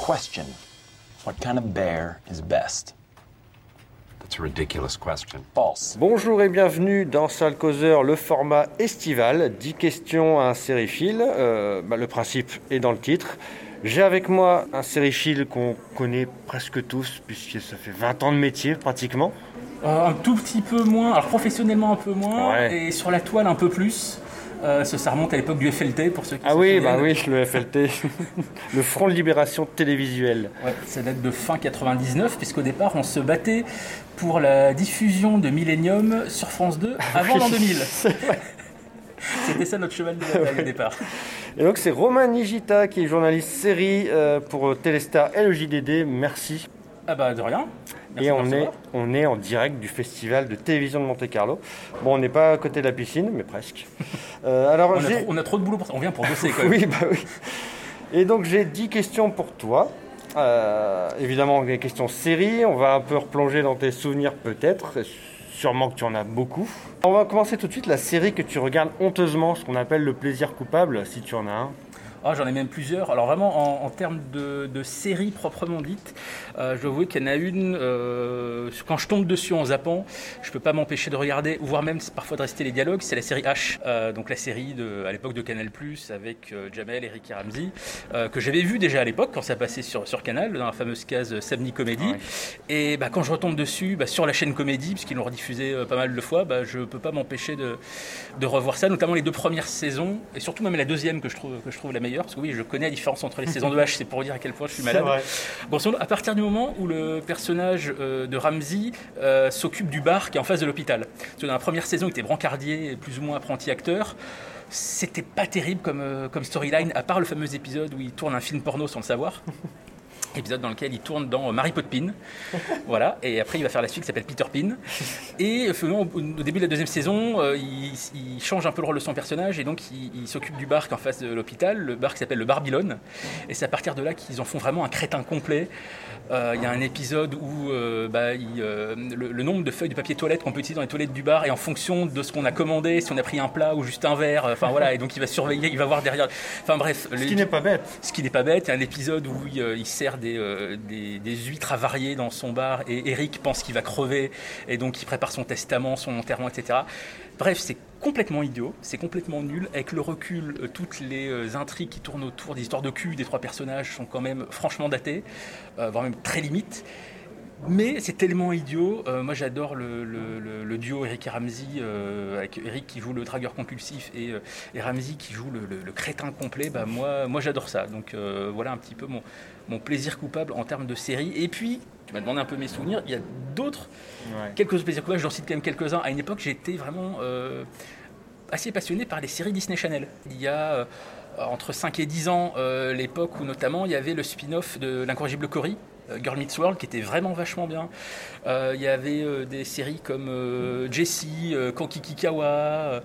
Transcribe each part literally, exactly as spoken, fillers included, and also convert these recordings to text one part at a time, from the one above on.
Question. What kind of bear is best? That's a ridiculous question. False. Bonjour et bienvenue dans Sale Causeur, le format estival. dix questions à un sériephile. Euh, bah, le principe est dans le titre. J'ai avec moi un sériephile qu'on connaît presque tous, puisque ça fait vingt ans de métier pratiquement. Euh, un tout petit peu moins, alors professionnellement un peu moins, Ouais. et sur la toile un peu plus. Euh, ça, ça remonte à l'époque du F L T pour ceux qui Ah se oui, souviennent. bah oui, le F L T, le Front de Libération Télévisuelle. Ouais, ça date de fin quatre-vingt-dix-neuf, puisqu'au départ on se battait pour la diffusion de Millennium sur France deux avant l'an deux mille. C'était ça notre cheval de bataille au départ. Et donc c'est Romain Nigita qui est journaliste série euh, pour Téléstar L J D D. Merci. Ah bah de rien. Merci Et de on me est, recevoir. on est en direct du festival de télévision de Monte-Carlo. Bon, on n'est pas à côté de la piscine, mais presque. Euh, alors On a, j'ai... trop, on a trop de boulot pour ça. On vient pour bosser quand même. Oui, bah oui. Et donc j'ai dix questions pour toi. Euh, évidemment, des questions séries. On va un peu replonger dans tes souvenirs peut-être. Sûrement que tu en as beaucoup. On va commencer tout de suite la série que tu regardes honteusement, ce qu'on appelle le plaisir coupable, si tu en as un. Ah, j'en ai même plusieurs. Alors vraiment en, en termes de, de séries proprement dites, euh, je dois avouer qu'il y en a une, euh, quand je tombe dessus en zappant, je peux pas m'empêcher de regarder, voire même parfois de rester les dialogues, c'est la série H, euh, donc la série de, à l'époque de Canal plus, avec euh, Jamel, Eric et Ramsey, euh, que j'avais vu déjà à l'époque quand ça passait sur, sur Canal, dans la fameuse case Samedi Comédie. Ouais. Et bah, quand je retombe dessus, bah, sur la chaîne Comédie, puisqu'ils l'ont rediffusé euh, pas mal de fois, bah, je peux pas m'empêcher de, de revoir ça, notamment les deux premières saisons, et surtout même la deuxième que je trouve, que je trouve la meilleure. Parce que oui, je connais la différence entre les saisons de H, c'est pour dire à quel point je suis malade. Bon, à partir du moment où le personnage euh, de Ramsey euh, s'occupe du bar qui est en face de l'hôpital. Parce que dans la première saison, il était brancardier, plus ou moins apprenti acteur. C'était pas terrible comme, euh, comme storyline, à part le fameux épisode où il tourne un film porno sans le savoir. Épisode dans lequel il tourne dans Mary Poppins. Voilà, et après il va faire la suite qui s'appelle Peter Pan. Et finalement, au début de la deuxième saison, euh, il, il change un peu le rôle de son personnage et donc il, il s'occupe du bar qui est en face de l'hôpital, le bar qui s'appelle le Barbylone. Et c'est à partir de là qu'ils en font vraiment un crétin complet. Euh, il y a un épisode où euh, bah, il, euh, le, le nombre de feuilles de papier toilette qu'on peut utiliser dans les toilettes du bar est en fonction de ce qu'on a commandé, si on a pris un plat ou juste un verre. Enfin voilà, et donc il va surveiller, il va voir derrière. Enfin bref. Ce qui n'est pas bête. Ce qui n'est pas bête. Il y a un épisode où il, euh, il sert des, euh, des, des huîtres avariées dans son bar et Eric pense qu'il va crever et donc il prépare son testament, son enterrement, et cetera. Bref, c'est complètement idiot, c'est complètement nul. Avec le recul, euh, toutes les euh, intrigues qui tournent autour des histoires de cul des trois personnages sont quand même franchement datées, euh, voire même très limites. Mais c'est tellement idiot. Euh, moi, j'adore le, le, le, le duo Eric et Ramsey, euh, avec Eric qui joue le dragueur compulsif et, euh, et Ramsey qui joue le, le, le crétin complet. Bah, moi, moi, j'adore ça. Donc euh, voilà un petit peu mon, mon plaisir coupable en termes de série. Et puis, tu m'as demandé un peu mes souvenirs. Il y a d'autres, Ouais. quelques autres plaisirs coupables. J'en cite quand même quelques-uns. À une époque, j'étais vraiment euh, assez passionné par les séries Disney Channel. Il y a euh, entre cinq et dix ans, euh, l'époque où notamment il y avait le spin-off de l'incorrigible Cory, Girl Meets World, qui était vraiment vachement bien. Euh, il y avait euh, des séries comme euh, Jessie, euh, Kankikikawa,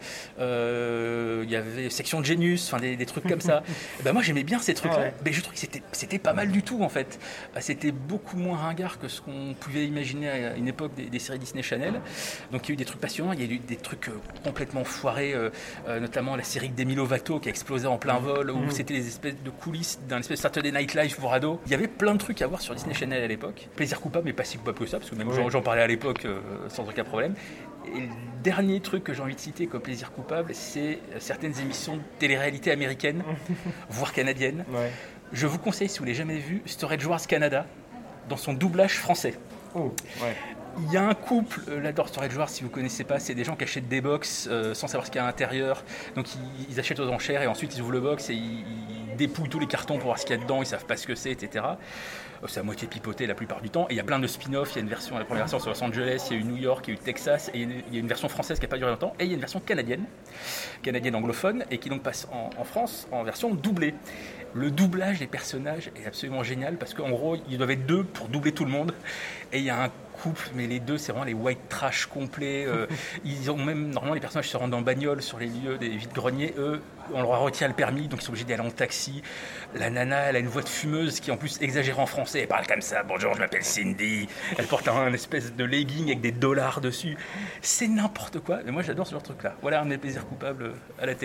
euh, il y avait Section Genius, enfin des, des trucs comme ça. Et ben moi j'aimais bien ces trucs-là, Ah ouais. mais je trouvais que c'était, c'était pas mal du tout en fait. Euh, C'était beaucoup moins ringard que ce qu'on pouvait imaginer à une époque des, des séries Disney Channel. Donc il y a eu des trucs passionnants, il y a eu des trucs euh, complètement foirés, euh, euh, notamment la série de Demi Lovato qui a explosé en plein vol, où c'était des espèces de coulisses d'un espèce de Saturday Night Live pour ados. Il y avait plein de trucs à voir sur Disney Channel à l'époque. Plaisir coupable, mais pas si coupable que ça, parce que même Oui. j'en, j'en parlais à l'époque euh, sans aucun problème. Et le dernier truc que j'ai envie de citer comme plaisir coupable, c'est certaines émissions de télé-réalité américaines, voire canadiennes. Ouais. Je vous conseille, si vous ne l'avez jamais vu, Storage Wars Canada, dans son doublage français. Oh, ouais. Il y a un couple, euh, là dans Storage Wars, si vous ne connaissez pas, c'est des gens qui achètent des box euh, sans savoir ce qu'il y a à l'intérieur. Donc ils, ils achètent aux enchères et ensuite ils ouvrent le box et ils, ils dépouillent tous les cartons pour voir ce qu'il y a dedans, ils ne savent pas ce que c'est, et cetera. Euh, c'est à moitié pipoté la plupart du temps. Et il y a plein de spin-offs, il y a une version, la première version sur Los Angeles, il y a eu New York, il y a eu Texas, et il y a une, il y a une version française qui n'a pas duré longtemps, et il y a une version canadienne, canadienne anglophone, et qui donc passe en, en France en version doublée. Le doublage des personnages est absolument génial parce qu'en gros, ils doivent être deux pour doubler tout le monde. Et il y a un couple, mais les deux, c'est vraiment les white trash complets. Euh, ils ont même, normalement, les personnages se rendent en bagnole sur les lieux des vides-greniers. Eux, on leur retient le permis, donc ils sont obligés d'aller en taxi. La nana, elle a une voix de fumeuse qui, en plus, exagère en français. Elle parle comme ça. Bonjour, je m'appelle Cindy. Elle porte un espèce de legging avec des dollars dessus. C'est n'importe quoi. Mais moi, j'adore ce genre de truc-là. Voilà un de mes plaisirs coupables à la télé.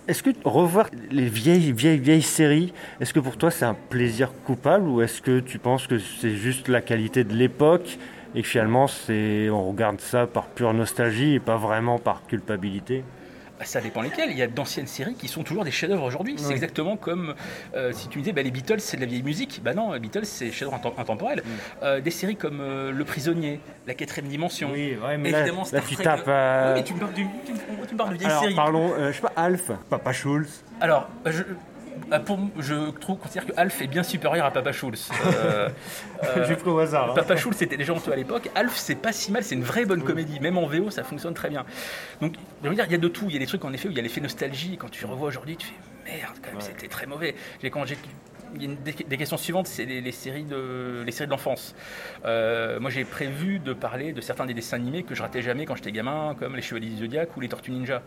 Est-ce que revoir les vieilles, vieilles, vieilles séries, est-ce que pour toi c'est un plaisir coupable ou est-ce que tu penses que c'est juste la qualité de l'époque et que finalement c'est, on regarde ça par pure nostalgie et pas vraiment par culpabilité? Bah, ça dépend lesquels. Il y a d'anciennes séries qui sont toujours des chefs-d'œuvre aujourd'hui. Oui. C'est exactement comme euh, si tu me disais bah, les Beatles c'est de la vieille musique. Bah non, les Beatles c'est chef-d'œuvre intemp- intemporel. Oui. Euh, des séries comme euh, Le Prisonnier, La Quatrième Dimension. Oui, ouais, mais évidemment là, là tu tapes. Euh... Oui, mais tu me parles, du, tu, tu me parles de vieilles Alors, séries. Parlons, euh, je sais pas, Alf, Papa Schulz. Alors, je. Pour, je trouve, considère que Alf est bien supérieur à Papa Schulz. Euh, euh, J'ai pris au hasard. Hein. Papa Schulz c'était déjà honteux à l'époque. Alf c'est pas si mal, c'est une vraie bonne oui. comédie. Même en V O ça fonctionne très bien. Donc je veux dire, il y a de tout. Il y a des trucs en effet où il y a l'effet nostalgie. Quand tu revois aujourd'hui, tu fais merde, quand même, ouais. c'était très mauvais. J'ai, quand j'ai, il y a une des, des questions suivantes, c'est les, les séries de les séries de l'enfance. Euh, moi j'ai prévu de parler de certains des dessins animés que je ratais jamais quand j'étais gamin, comme les Chevaliers du Zodiaque ou les Tortues Ninja.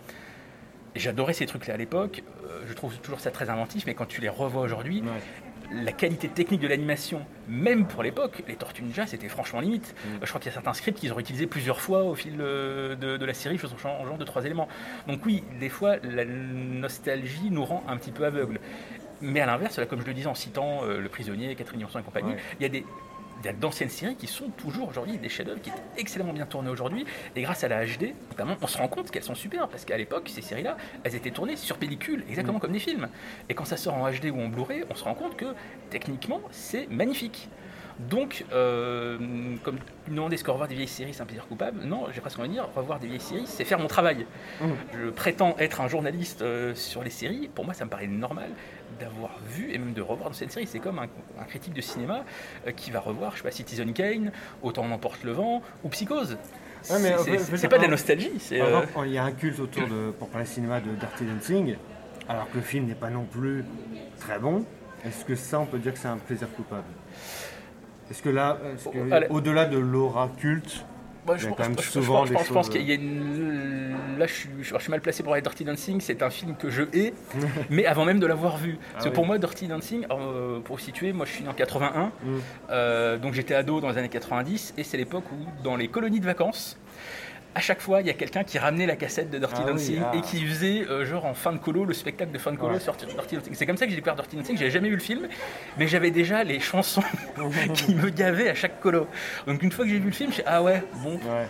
Et j'adorais ces trucs-là à l'époque, euh, je trouve toujours ça très inventif, mais quand tu les revois aujourd'hui, ouais. la qualité technique de l'animation, même pour l'époque, les Tortues Ninja, c'était franchement limite. Mm. Je crois qu'il y a certains scripts qu'ils ont utilisés plusieurs fois au fil de, de, de la série, en changeant de trois éléments. Donc oui, des fois, la nostalgie nous rend un petit peu aveugles. Mais à l'inverse, là, comme je le disais en citant euh, Le Prisonnier, Quatrième Dimension et compagnie, ouais. il y a des... Il y a d'anciennes séries qui sont toujours aujourd'hui des chefs-d'œuvre qui étaient excellemment bien tournées aujourd'hui. Et grâce à la H D, notamment, on se rend compte qu'elles sont super. Parce qu'à l'époque, ces séries-là, elles étaient tournées sur pellicule, exactement mmh. comme des films. Et quand ça sort en H D ou en Blu-ray, on se rend compte que techniquement, c'est magnifique. Donc, euh, comme nous demandez est-ce que revoir des vieilles séries c'est un plaisir coupable? Non, j'ai presque envie de dire, revoir des vieilles séries, c'est faire mon travail. Mmh. Je prétends être un journaliste euh, sur les séries. Pour moi, ça me paraît normal d'avoir vu et même de revoir dans cette série. C'est comme un, un critique de cinéma euh, qui va revoir, je sais pas, Citizen Kane, Autant en emporte le vent ou Psychose. Ouais, mais c'est, c'est, c'est pas de la nostalgie. C'est, par exemple, euh... il y a un culte autour de, pour parler cinéma, de Dirty Dancing, alors que le film n'est pas non plus très bon. Est-ce que ça, on peut dire que c'est un plaisir coupable? Est-ce que là, est-ce que, oh, au-delà de l'aura culte, Moi, je, il y a quand même je, souvent je, je, des je choses... pense qu'il y a une... Là, je suis, je suis mal placé pour aller Dirty Dancing. C'est un film que je hais, mais avant même de l'avoir vu. Parce ah que oui. pour moi, Dirty Dancing, euh, pour vous situer, moi, je suis né en quatre-vingt-un. Mm. Euh, donc, j'étais ado dans les années quatre-vingt-dix. Et c'est l'époque où, dans les colonies de vacances, à chaque fois, il y a quelqu'un qui ramenait la cassette de Dirty ah Dancing oui, ah. et qui faisait, euh, genre en fin de colo, le spectacle de fin de colo ouais. sur Dirty Dancing. C'est comme ça que j'ai découvert Dirty Dancing. J'avais jamais vu le film, mais j'avais déjà les chansons qui me gavaient à chaque colo. Donc une fois que j'ai vu le film, j'ai dit ah ouais, bon. Ouais.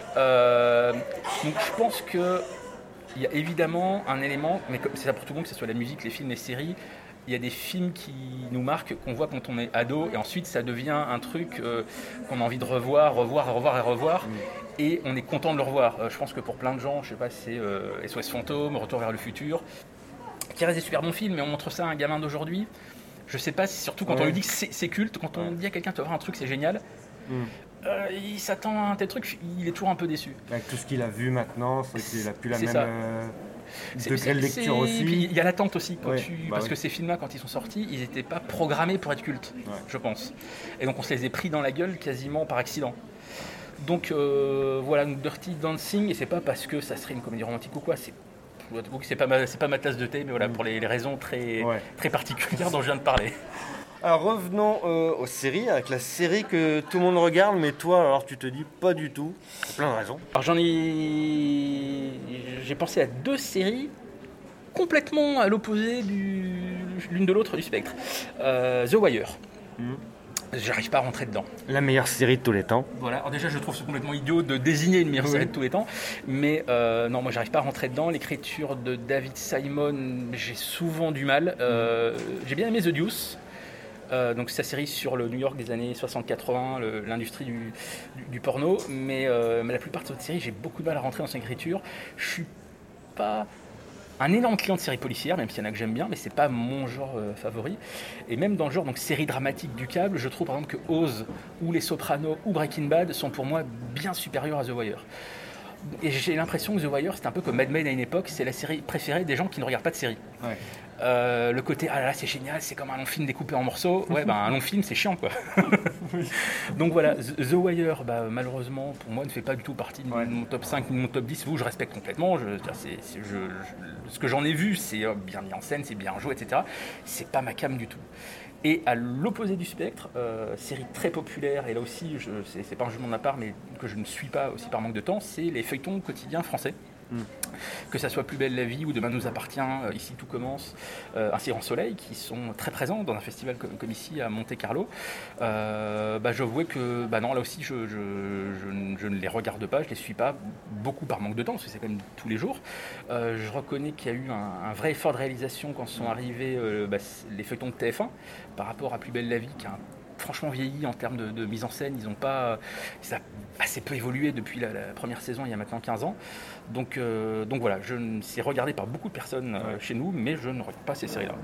Euh, donc je pense que il y a évidemment un élément, mais c'est ça pour tout le monde, que ce soit la musique, les films, les séries. Il y a des films qui nous marquent, qu'on voit quand on est ado, et ensuite ça devient un truc euh, qu'on a envie de revoir, revoir, revoir et revoir, mmh. et on est content de le revoir. Euh, je pense que pour plein de gens, je sais pas, c'est euh, S O S Fantôme, Retour vers le futur, qui reste des super bons films, mais on montre ça à un gamin d'aujourd'hui. Je sais pas, surtout quand ouais. on lui dit que c'est, c'est culte, quand on dit à quelqu'un tu vas voir un truc, c'est génial. Mmh. Euh, il s'attend à un tel truc, il est toujours un peu déçu. Avec tout ce qu'il a vu maintenant, c'est qu'il n'a plus la c'est même... Ça. Euh... C'est, degré de lecture c'est... aussi. Puis il y a l'attente aussi, quand ouais, tu... bah parce oui. que ces films-là, quand ils sont sortis, ils n'étaient pas programmés pour être cultes, ouais. je pense. Et donc on se les a pris dans la gueule quasiment par accident. Donc euh, voilà, Dirty Dancing, et c'est pas parce que ça serait une comédie romantique ou quoi, c'est, c'est, pas, ma, c'est pas ma tasse de thé, mais voilà, mmh. pour les, les raisons très, ouais. très particulières dont je viens de parler. Alors revenons euh, aux séries, avec la série que tout le monde regarde, mais toi alors tu te dis pas du tout, pour plein de raisons. Alors j'en ai... J'ai pensé à deux séries complètement à l'opposé du... l'une de l'autre du spectre. Euh, The Wire. Mmh. J'arrive pas à rentrer dedans. La meilleure série de tous les temps. Voilà, alors déjà je trouve ça complètement idiot de désigner une meilleure oui. série de tous les temps, mais euh, non, moi j'arrive pas à rentrer dedans. L'écriture de David Simon, j'ai souvent du mal. Euh, mmh. J'ai bien aimé The Deuce. Euh, donc sa série sur le New York des années soixante quatre-vingts, le, l'industrie du, du, du porno, mais, euh, mais la plupart de cette série, j'ai beaucoup de mal à rentrer dans son écriture. Je suis pas un énorme client de séries policières, même s'il y en a que j'aime bien, mais c'est pas mon genre euh, favori. Et même dans le genre donc série dramatique du câble, je trouve par exemple que Oz ou Les Sopranos ou Breaking Bad sont pour moi bien supérieurs à The Wire. Et j'ai l'impression que The Wire, c'est un peu comme Mad Men à une époque, c'est la série préférée des gens qui ne regardent pas de séries. Ouais. Euh, le côté ah là là c'est génial, c'est comme un long film découpé en morceaux. Ouais, bah un long film c'est chiant quoi. Oui. Donc voilà, The Wire, bah, malheureusement pour moi ne fait pas du tout partie de ouais. mon top cinq ni de mon top dix. Vous, je respecte complètement. Je, c'est, c'est, je, je, ce que j'en ai vu, c'est bien mis en scène, c'est bien joué, et cetera. C'est pas ma came du tout. Et à l'opposé du spectre, euh, série très populaire, et là aussi, je, c'est, c'est pas un jugement de ma part, mais que je ne suis pas aussi par manque de temps, c'est les feuilletons quotidiens français. Mm. Que ça soit Plus belle la vie ou Demain nous appartient, euh, Ici tout commence, euh, Un si grand soleil, qui sont très présents dans un festival comme, comme ici à Monte-Carlo. Euh, bah, j'avouais que bah non, là aussi je, je, je, je ne les regarde pas, je ne les suis pas, beaucoup par manque de temps, parce que c'est quand même tous les jours. Euh, je reconnais qu'il y a eu un, un vrai effort de réalisation quand sont arrivés euh, bah, les feuilletons de T F un par rapport à Plus belle la vie, qui a un franchement vieilli en termes de, de mise en scène. Ils ont pas, ça a assez peu évolué depuis la, la première saison, il y a maintenant quinze ans. Donc, euh, donc voilà, je, c'est regardé par beaucoup de personnes euh, chez nous, mais je ne regarde pas ces séries-là.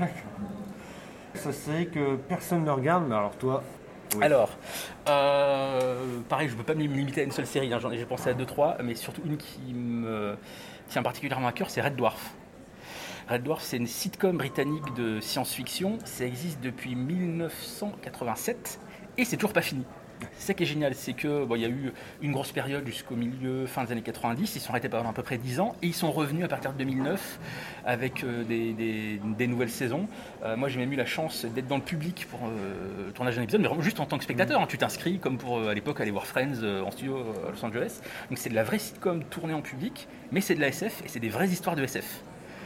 Ça série que personne ne regarde, mais alors toi... Oui. Alors, euh, pareil, je ne peux pas me limiter à une seule série, hein. J'en ai, j'ai pensé à deux, trois, mais surtout une qui me tient particulièrement à cœur, c'est Red Dwarf. Red Dwarf, c'est une sitcom britannique de science-fiction. Ça existe depuis dix-neuf cent quatre-vingt-sept et c'est toujours pas fini. C'est ça qui est génial, c'est que bon, il y a eu une grosse période jusqu'au milieu, fin des années quatre-vingt-dix. Ils sont arrêtés pendant à peu près dix ans et ils sont revenus à partir de deux mille neuf avec euh, des, des, des nouvelles saisons. Euh, moi, j'ai même eu la chance d'être dans le public pour euh, le tournage d'un épisode, mais vraiment juste en tant que spectateur. Hein. Tu t'inscris comme pour euh, à l'époque aller voir Friends euh, en studio euh, à Los Angeles. Donc c'est de la vraie sitcom tournée en public, mais c'est de la S F et c'est des vraies histoires de S F.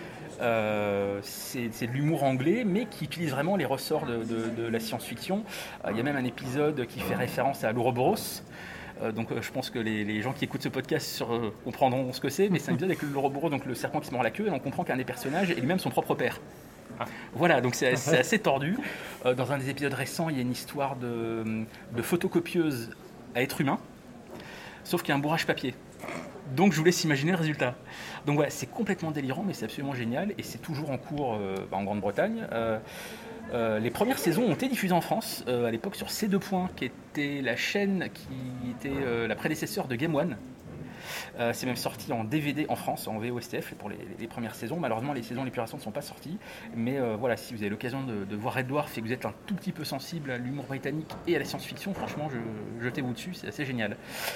Euh, c'est, c'est de l'humour anglais, mais qui utilise vraiment les ressorts de, de, de la science-fiction. Il euh, y a même un épisode qui fait référence à l'Ouroboros. Euh, donc euh, je pense que les, les gens qui écoutent ce podcast sur, euh, comprendront ce que c'est, mais c'est un épisode avec l'Ouroboros, donc le serpent qui se mord la queue, et on comprend qu'un des personnages est lui-même son propre père. Ah. Voilà, donc c'est, c'est assez tordu. Euh, dans un des épisodes récents, il y a une histoire de, de photocopieuse à être humain, sauf qu'il y a un bourrage papier. Donc je vous laisse imaginer le résultat. Donc voilà, c'est complètement délirant, mais c'est absolument génial, et c'est toujours en cours euh, bah, en Grande-Bretagne. Euh, euh, les premières saisons ont été diffusées en France, euh, à l'époque sur C deux Points, qui était la chaîne qui était euh, la prédécesseur de Game One. Euh, c'est même sorti en D V D en France, en V O S T F pour les, les premières saisons. Malheureusement, les saisons les plus récentes ne sont pas sorties. Mais euh, voilà, si vous avez l'occasion de, de voir Red Dwarf et que vous êtes un tout petit peu sensible à l'humour britannique et à la science-fiction, franchement, je, jetez-vous dessus, c'est assez génial.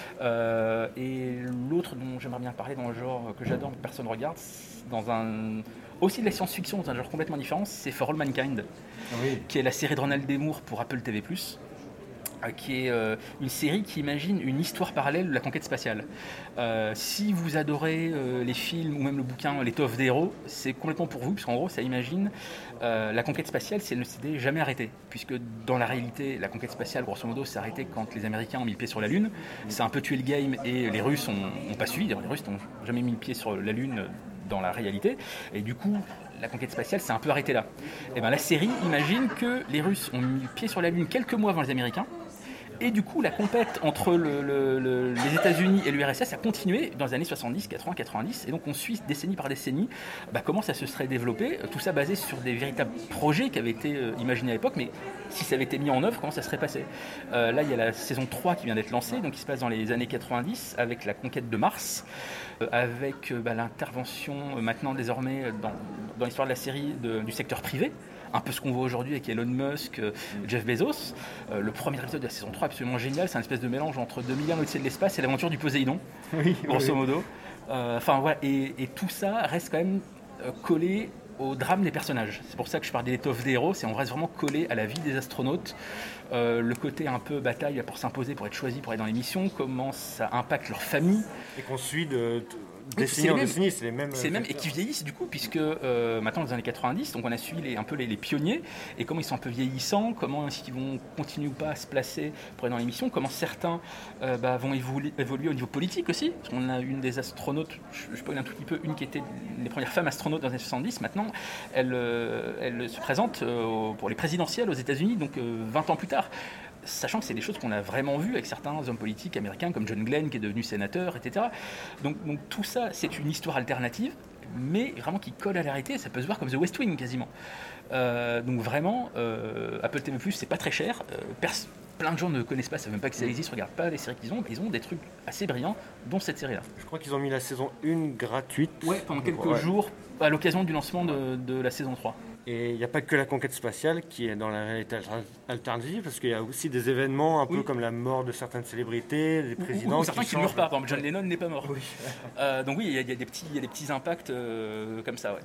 Euh, et l'autre dont j'aimerais bien parler dans le genre que j'adore mais que personne ne regarde, dans un, aussi de la science-fiction, dans un genre complètement différent, c'est For All Mankind, oui. Qui est la série de Ronald Desmours pour Apple T V plus. Qui est euh, une série qui imagine une histoire parallèle de la conquête spatiale. Euh, si vous adorez euh, les films ou même le bouquin L'étoffe des héros, c'est complètement pour vous, puisqu'en gros ça imagine euh, la conquête spatiale si elle ne s'était jamais arrêtée. Puisque dans la réalité, la conquête spatiale, grosso modo, s'est arrêtée quand les Américains ont mis le pied sur la Lune. Ça a un peu tué le game et les Russes n'ont pas suivi. D'ailleurs, les Russes n'ont jamais mis le pied sur la Lune dans la réalité. Et du coup, la conquête spatiale s'est un peu arrêtée là. Et ben, la série imagine que les Russes ont mis le pied sur la Lune quelques mois avant les Américains. Et du coup, la compète entre le, le, le, les États-Unis et l'U R S S a continué dans les années soixante-dix, quatre-vingts, quatre-vingt-dix. Et donc, on suit décennie par décennie bah, comment ça se serait développé. Tout ça basé sur des véritables projets qui avaient été euh, imaginés à l'époque. Mais si ça avait été mis en œuvre, comment ça serait passé euh, Là, il y a la saison trois qui vient d'être lancée, donc qui se passe dans les années quatre-vingt-dix, avec la conquête de Mars, euh, avec euh, bah, l'intervention euh, maintenant désormais dans, dans l'histoire de la série de, du secteur privé. Un peu ce qu'on voit aujourd'hui avec Elon Musk, euh, Jeff Bezos. Euh, le premier épisode de la saison trois est absolument génial. C'est un espèce de mélange entre deux mille un l'Odyssée de l'espace et l'aventure du Poséidon, oui, grosso oui. modo. Enfin, euh, voilà. Et, et tout ça reste quand même euh, collé au drame des personnages. C'est pour ça que je parle des l'étoffe des héros. C'est on reste vraiment collé à la vie des astronautes. Euh, le côté un peu bataille pour s'imposer, pour être choisi, pour aller dans les missions. Comment ça impacte leur famille. Et qu'on suit de... Décennie en décennie, c'est les mêmes. C'est les mêmes et qui vieillissent du coup, puisque euh, maintenant dans les années quatre-vingt-dix, donc on a suivi les, un peu les, les pionniers et comment ils sont un peu vieillissants, comment est-ce qu'ils vont continuer ou pas à se placer pour aller dans l'émission, comment certains euh, bah, vont évoluer, évoluer au niveau politique aussi. Parce qu'on a une des astronautes, je, je peux dire un tout petit peu, une qui était les premières femmes astronautes dans les années soixante-dix, maintenant elle, euh, elle se présente euh, pour les présidentielles aux États-Unis, donc euh, vingt ans plus tard. Sachant que c'est des choses qu'on a vraiment vues avec certains hommes politiques américains comme John Glenn qui est devenu sénateur, et cetera. Donc, donc tout ça, c'est une histoire alternative, mais vraiment qui colle à la réalité. Ça peut se voir comme The West Wing quasiment. Euh, donc vraiment, euh, Apple T V plus, c'est pas très cher. Euh, pers- plein de gens ne connaissent pas, savent même pas que ça existe, regardent pas les séries qu'ils ont, mais ils ont des trucs assez brillants, dont cette série-là. Je crois qu'ils ont mis la saison un gratuite. Ouais, pendant quelques ouais. jours, à l'occasion du lancement de, de la saison trois. Et il n'y a pas que la conquête spatiale qui est dans la réalité alternative, parce qu'il y a aussi des événements un oui. peu comme la mort de certaines célébrités, des présidents. Ou, ou certains qui ne meurent pas, par exemple John ouais. Lennon n'est pas mort. Oui. Euh, donc oui, il y, y, y a des petits impacts euh, comme ça, ouais.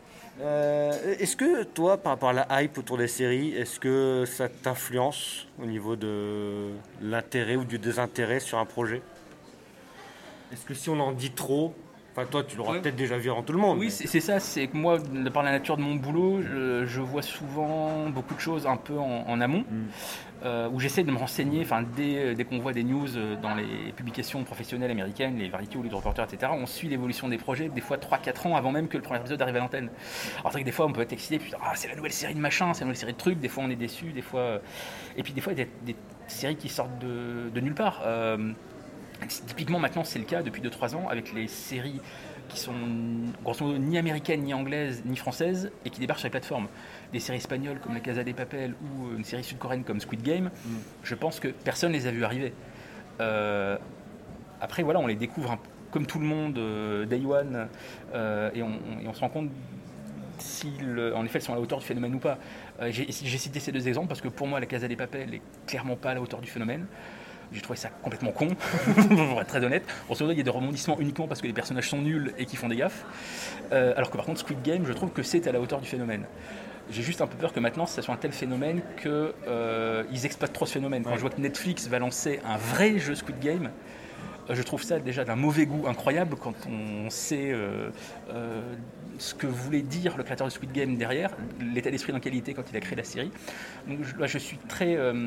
Euh, est-ce que toi, par rapport à la hype autour des séries, est-ce que ça t'influence au niveau de l'intérêt ou du désintérêt sur un projet ? Est-ce que si on en dit trop, Enfin, toi, tu l'auras Ouais. peut-être déjà vu avant tout le monde. Oui, mais- c'est c'est ça, c'est que moi, de par la nature de mon boulot, je, je vois souvent beaucoup de choses un peu en, en amont, Mm. euh, où j'essaie de me renseigner, enfin, dès, dès qu'on voit des news euh, dans les publications professionnelles américaines, les Variety ou les reporters, et cetera, on suit l'évolution des projets, des fois trois quatre ans avant même que le premier épisode arrive à l'antenne. Alors c'est vrai que des fois, on peut être excité, puis ah, c'est la nouvelle série de machin, c'est la nouvelle série de trucs, des fois on est déçu, des fois... euh, Et puis des fois, il y a des, des séries qui sortent de, de nulle part. Euh, Typiquement, maintenant, c'est le cas depuis deux trois ans avec les séries qui sont grosso modo ni américaines, ni anglaises, ni françaises et qui débarquent sur les plateformes. Des séries espagnoles comme La Casa de Papel ou une série sud-coréenne comme Squid Game, mm. je pense que personne ne les a vues arriver. Euh, après, voilà, on les découvre un, comme tout le monde, euh, day one, euh, et, on, et on se rend compte si, le, en effet, elles sont à la hauteur du phénomène ou pas. Euh, j'ai, j'ai cité ces deux exemples parce que pour moi, La Casa de Papel n'est clairement pas à la hauteur du phénomène. J'ai trouvé ça complètement con, pour être très honnête. En ce moment, il y a des rebondissements uniquement parce que les personnages sont nuls et qu'ils font des gaffes. Euh, alors que par contre, Squid Game, je trouve que c'est à la hauteur du phénomène. J'ai juste un peu peur que maintenant, ça soit un tel phénomène qu'ils euh, exploitent trop ce phénomène. Quand ouais. je vois que Netflix va lancer un vrai jeu Squid Game, euh, je trouve ça déjà d'un mauvais goût incroyable quand on sait euh, euh, ce que voulait dire le créateur de Squid Game derrière, l'état d'esprit dans lequel il était quand il a créé la série. Donc je, là, je suis très... Euh,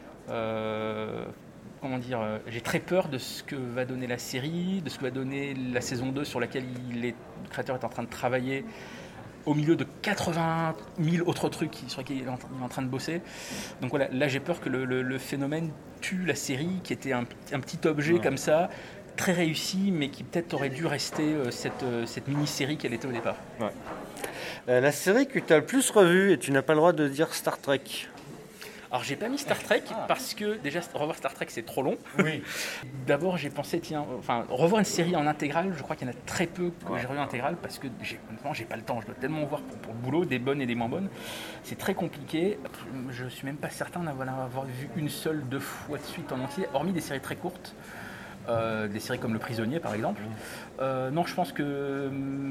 euh, Comment dire, euh, j'ai très peur de ce que va donner la série, de ce que va donner la saison deux sur laquelle il est, le créateur est en train de travailler au milieu de quatre-vingt mille autres trucs sur lesquels il est en, il est en train de bosser. Donc voilà, là j'ai peur que le, le, le phénomène tue la série qui était un, un petit objet ouais. comme ça, très réussi, mais qui peut-être aurait dû rester euh, cette, euh, cette mini-série qu'elle était au départ. Ouais. Euh, la série que tu as le plus revue, et tu n'as pas le droit de dire Star Trek. Alors j'ai pas mis Star Trek ah. parce que déjà revoir Star Trek c'est trop long. Oui. D'abord j'ai pensé tiens, enfin revoir une série en intégrale, je crois qu'il y en a très peu que ouais. j'ai revu en intégrale parce que j'ai, honnêtement j'ai pas le temps, je dois tellement voir pour, pour le boulot, des bonnes et des moins bonnes. C'est très compliqué. Je suis même pas certain d'avoir avoir vu une seule deux fois de suite en entier, hormis des séries très courtes, euh, des séries comme Le Prisonnier par exemple. Euh, non, je pense que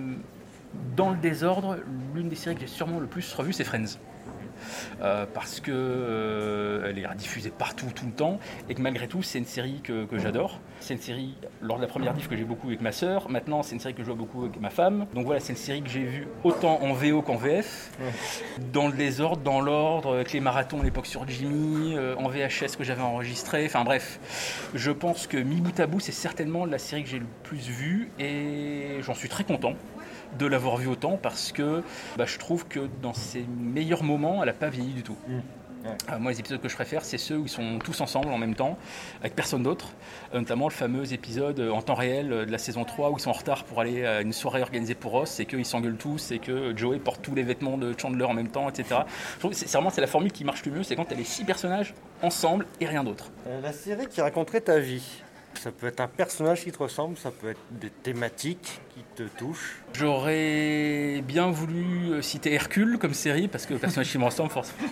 dans le désordre, l'une des séries que j'ai sûrement le plus revue c'est Friends. Euh, parce que euh, elle est rediffusée partout tout le temps et que malgré tout c'est une série que, que j'adore. C'est une série lors de la première diff que j'ai beaucoup avec ma sœur. Maintenant c'est une série que je vois beaucoup avec ma femme. Donc voilà, c'est une série que j'ai vue autant en V O qu'en V F, dans le désordre, dans l'ordre, avec les marathons à l'époque sur Jimmy, euh, en V H S que j'avais enregistré. Enfin bref, je pense que mi bout à bout c'est certainement la série que j'ai le plus vue et j'en suis très content de l'avoir vu autant parce que bah, je trouve que dans ses meilleurs moments elle n'a pas vieilli du tout. Mmh. Ouais. Euh, moi les épisodes que je préfère c'est ceux où ils sont tous ensemble en même temps avec personne d'autre, euh, notamment le fameux épisode euh, en temps réel euh, de la saison trois où ils sont en retard pour aller à une soirée organisée pour Ross et qu'ils s'engueulent tous et que Joey porte tous les vêtements de Chandler en même temps, etc. Je trouve que c'est, c'est vraiment c'est la formule qui marche le mieux, c'est quand tu as les six personnages ensemble et rien d'autre. Euh, la série qui raconterait ta vie, ça peut être un personnage qui te ressemble, ça peut être des thématiques qui te touchent. J'aurais bien voulu citer Hercule comme série, parce que le personnage qui me ressemble forcément.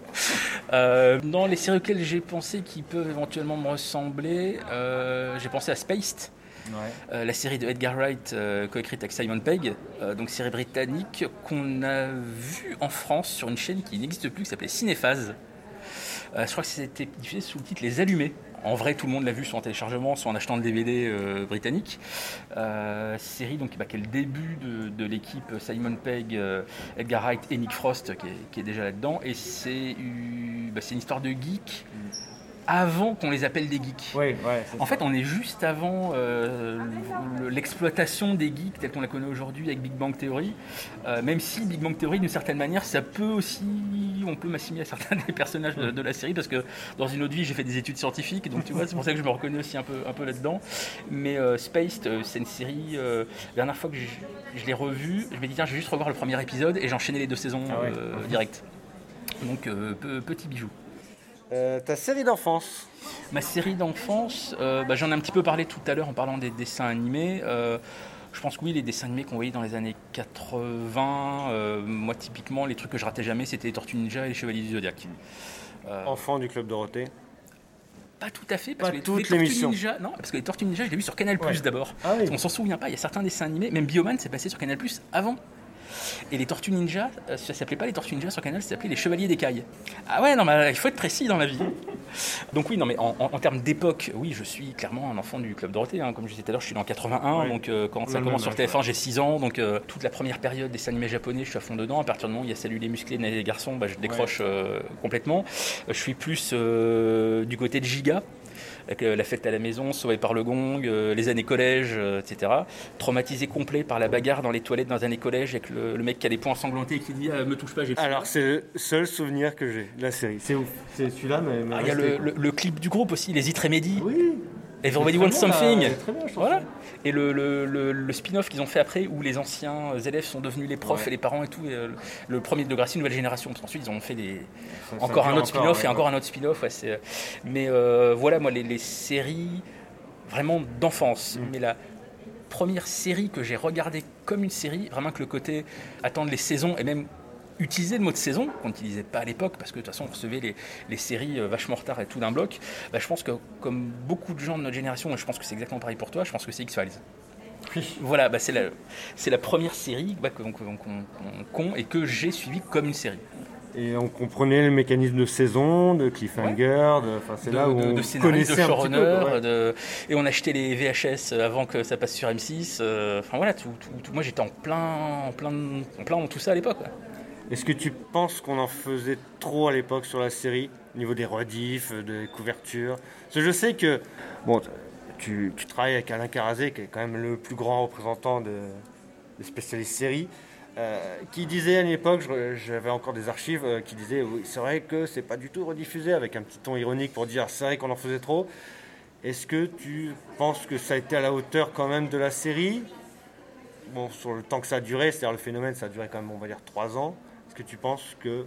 Euh, dans les séries auxquelles j'ai pensé qui peuvent éventuellement me ressembler, euh, j'ai pensé à Spaced. Ouais. Euh, la série de Edgar Wright euh, coécrite avec Simon Pegg, euh, donc série britannique qu'on a vue en France sur une chaîne qui n'existe plus, qui s'appelait Cinéphase. Euh, je crois que c'était diffusé sous le titre Les Allumés. En vrai, tout le monde l'a vu soit en téléchargement, soit en achetant le D V D euh, britannique. Euh, série donc, bah, qui est le début de, de l'équipe Simon Pegg, euh, Edgar Wright et Nick Frost qui est, qui est déjà là-dedans. Et c'est, euh, bah, c'est une histoire de geeks avant qu'on les appelle des geeks. Oui, ouais, en fait, on est juste avant euh, l'exploitation des geeks telle qu'on la connaît aujourd'hui avec Big Bang Theory. Euh, même si Big Bang Theory, d'une certaine manière, ça peut aussi, on peut m'assimiler à certains des personnages de, de la série parce que dans une autre vie, j'ai fait des études scientifiques, donc tu vois, c'est pour ça que je me reconnais aussi un peu, un peu là-dedans. Mais euh, Spaced, euh, c'est une série. Euh, la dernière fois que je, je l'ai revue, je me dis tiens, je vais juste revoir le premier épisode et j'ai enchaîné les deux saisons ah ouais. euh, direct. Donc euh, pe, petit bijou. Euh, ta série d'enfance? Ma série d'enfance, euh, bah, j'en ai un petit peu parlé tout à l'heure en parlant des dessins animés. Euh, je pense que oui, les dessins animés qu'on voyait dans les années quatre-vingts, euh, moi typiquement, les trucs que je ratais jamais, c'était les Tortues Ninja et les Chevaliers du Zodiac. Euh, Enfant du Club Dorothée? Pas tout à fait, parce pas que toute les Tortues l'émission. Ninja, non, parce que les Tortues Ninja, je l'ai vu sur Canal Plus ouais. d'abord. Ah oui. On s'en souvient pas, il y a certains dessins animés, même Bioman s'est passé sur Canal Plus avant. Et les Tortues Ninja, ça s'appelait pas les Tortues Ninja sur Canal, ça s'appelait les Chevaliers d'Écaille. Ah ouais, non, mais il faut être précis dans la vie. Donc oui, non, mais en, en, en termes d'époque, oui, je suis clairement un enfant du Club Dorothée. Hein. Comme je disais tout à l'heure, je suis né en quatre-vingt-un, ouais. donc euh, quand ça commence sur T F un, j'ai six ans. Donc euh, toute la première période des dessins animés japonais, je suis à fond dedans. À partir du moment où il y a Salut les musclés, Naïs les garçons, bah, je décroche ouais. euh, complètement. Je suis plus euh, du côté de Giga. Avec euh, La fête à la maison, Sauvé par le gong, euh, les années collège, euh, et cetera. Traumatisé complet par la bagarre dans les toilettes dans les années collège avec le, le mec qui a les poings ensanglantés et qui dit ah, « me touche pas, j'ai plus ». Alors c'est le seul souvenir que j'ai de la série. C'est ouf. C'est celui-là, mais... mais ah, il y a le, le, le clip du groupe aussi, les It Remedy. Oui. Everybody Wants Something. Bien, très bien, je voilà. Et le, le, le, le spin-off qu'ils ont fait après, où les anciens élèves sont devenus les profs ouais. et les parents et tout. Et, euh, le premier de Degrassi, nouvelle génération. Parce qu'ensuite, ils ont fait des... ça, encore ça un autre spin-off encore, ouais, et encore ouais. un autre spin-off. Ouais, c'est... Mais euh, voilà, moi, les, les séries vraiment d'enfance. Mm. Mais la première série que j'ai regardée comme une série, vraiment que le côté attendre les saisons et même utiliser le mot de saison, qu'on n'utilisait pas à l'époque, parce que de toute façon on recevait les, les séries vachement en retard et tout d'un bloc, bah, je pense que comme beaucoup de gens de notre génération, et je pense que c'est exactement pareil pour toi, je pense que c'est X-Files. Oui. Voilà, bah, c'est, la, c'est la première série bah, qu'on, qu'on, qu'on, qu'on, et que j'ai suivie comme une série. Et on comprenait le mécanisme de saison, de cliffhanger, ouais. de, c'est de, là où de, on de scénariste, de showrunner, ouais. de, et on achetait les V H S avant que ça passe sur M six. Euh, enfin voilà, tout, tout, tout, moi j'étais en plein, en plein, en plein dans tout ça à l'époque. Ouais. Est-ce que tu penses qu'on en faisait trop à l'époque sur la série, au niveau des rediffs, des couvertures ? Parce que je sais que bon, tu, tu travailles avec Alain Carazé, qui est quand même le plus grand représentant de, des spécialistes séries, euh, qui disait à l'époque, j'avais encore des archives, euh, qui disaient oui, c'est vrai que c'est pas du tout rediffusé, avec un petit ton ironique pour dire c'est vrai qu'on en faisait trop. Est-ce que tu penses que ça a été à la hauteur quand même de la série ? Bon, sur le temps que ça a duré, c'est-à-dire le phénomène, ça a duré quand même, on va dire, trois ans. Est-ce que tu penses